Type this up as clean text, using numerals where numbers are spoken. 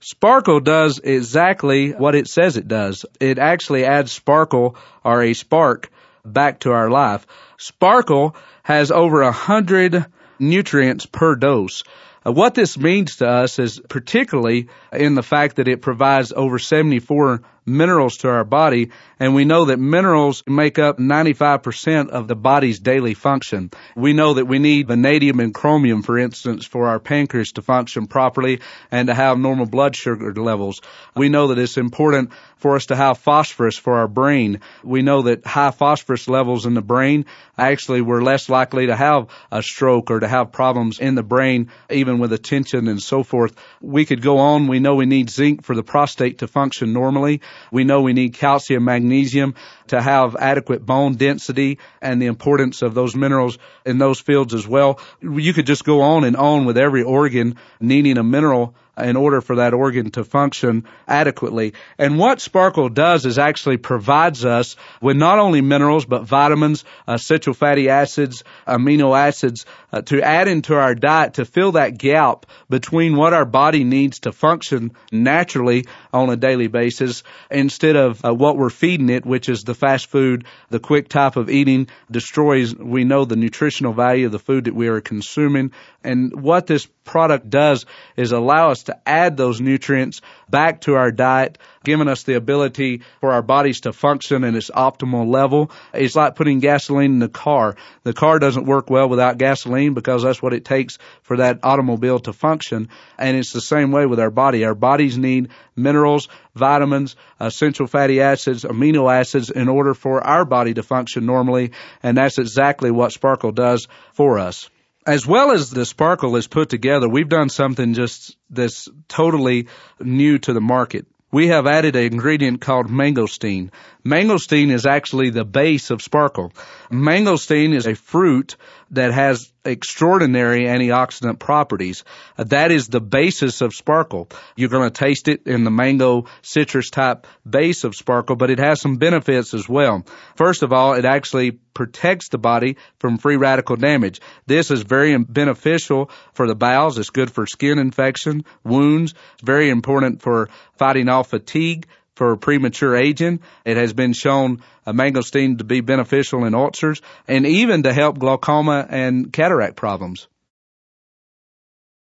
Sparkle does exactly what it says it does. It actually adds sparkle or a spark back to our life. Sparkle has over 100 nutrients per dose. What this means to us is particularly in the fact that it provides over 74 minerals to our body, and we know that minerals make up 95% of the body's daily function. We know that we need vanadium and chromium, for instance, for our pancreas to function properly and to have normal blood sugar levels. We know that it's important for us to have phosphorus for our brain. We know that high phosphorus levels in the brain, actually we're less likely to have a stroke or to have problems in the brain, even with attention and so forth. We could go on. We know we need zinc for the prostate to function normally. We know we need calcium, magnesium to have adequate bone density, and the importance of those minerals in those fields as well. You could just go on with every organ needing a mineral in order for that organ to function adequately. And what Sparkle does is actually provides us with not only minerals, but vitamins, essential fatty acids, amino acids, to add into our diet to fill that gap between what our body needs to function naturally on a daily basis instead of what we're feeding it, which is the fast food, the quick type of eating destroys, we know, the nutritional value of the food that we are consuming. And what this product does is allow us to add those nutrients back to our diet, giving us the ability for our bodies to function at its optimal level. It's like putting gasoline in the car. The car doesn't work well without gasoline because that's what it takes for that automobile to function. And it's the same way with our body. Our bodies need minerals, vitamins, essential fatty acids, amino acids in order for our body to function normally. And that's exactly what Sparkle does for us. As well as the Sparkle is put together, we've done something just that's totally new to the market. We have added an ingredient called mangosteen. Mangosteen is actually the base of Sparkle. Mangosteen is a fruit that has extraordinary antioxidant properties. That is the basis of Sparkle. You're going to taste it in the mango citrus type base of Sparkle, but it has some benefits as well. First of all, it actually protects the body from free radical damage. This is very beneficial for the bowels. It's good for skin infection, wounds. It's very important for fighting off fatigue, for premature aging. It has been shown mangosteen to be beneficial in ulcers and even to help glaucoma and cataract problems.